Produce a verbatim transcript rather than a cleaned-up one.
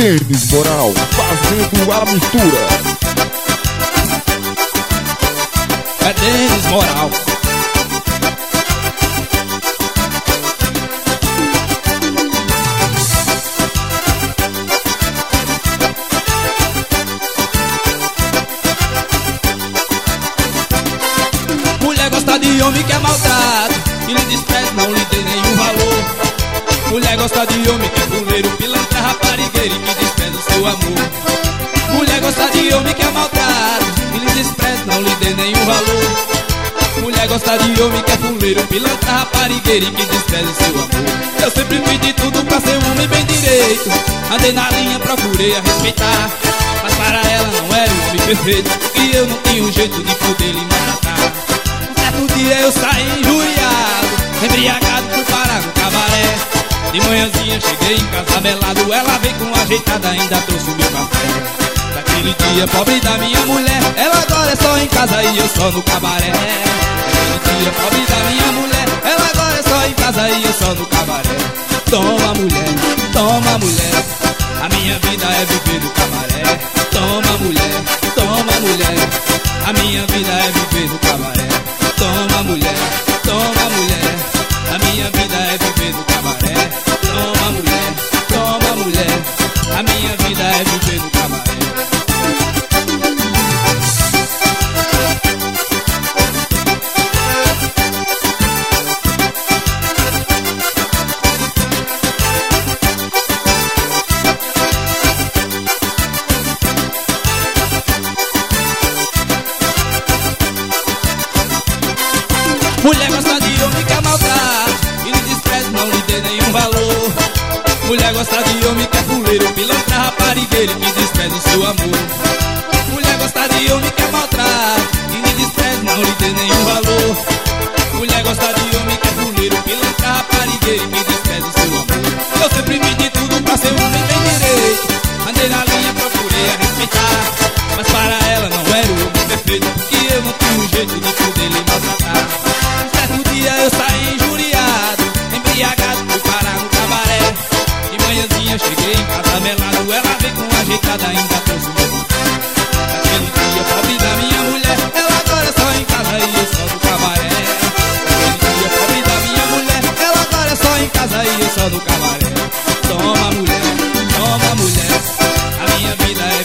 Denis Moral, fazendo a mistura. É Denis Moral. Mulher gosta de homem que é maltrato e lhe despreza, não lhe dê nenhum valor. Mulher gosta de homem que é fuleiro, pilantra, raparigueiro e que despreza o seu amor. Mulher gosta de homem que é maltrato e lhe despreza, não lhe dê nenhum valor. Mulher gosta de homem que é fuleiro, pilantra, raparigueiro e que despreza o seu amor. Eu sempre fiz de tudo pra ser um homem bem direito. Andei na linha, procurei a respeitar, mas para ela não era um homem perfeito, e eu não tinha um jeito de poder lhe maltratar. Um certo dia eu saí injuriado, embriagado, fui parar no cabaré. De manhãzinha cheguei em casa melado, ela veio com ajeitada, ainda trouxe o meu café. Naquele dia, pobre da minha mulher, ela agora é só em casa e eu só no cabaré. Naquele dia, pobre da minha mulher, ela agora é só em casa e eu só no cabaré. Toma mulher, toma mulher, a minha vida é viver no cabaré. Toma mulher, toma mulher, a minha vida é viver no cabaré. Toma mulher, toma mulher, a minha vida é viver no cabaré. Toma mulher, toma mulher, a minha vida é viver no cabaré. Mulher gosta de homem que é maltrato e lhe despreza, não lhe dê nenhum valor. Mulher gosta de homem que é fuleiro, pilantra, raparigueiro que despreza o seu amor. Mulher gosta de homem que é maltrato e lhe despreza, não lhe dê nenhum valor. Mulher gosta de homem que é fuleiro, pilantra, raparigueiro que despreza o seu amor. Eu sempre fiz de tudo pra ser um homem bem direito. Andei na linha, procurei a respeitar, mas para ela não era o homem perfeito, e eu não tinha um jeito de poder lhe maltratar. Um dia eu saí injuriado, embriagado, fui parar no cabaré. De manhãzinha cheguei em casa melado, ela veio com ajeitada, ainda trouxe o meu café. Naquele dia, pobre da minha mulher, ela agora é só em casa e eu só no cabaré. Naquele dia, pobre da minha mulher, ela agora é só em casa e eu só no cabaré. Toma mulher, toma mulher, a minha vida é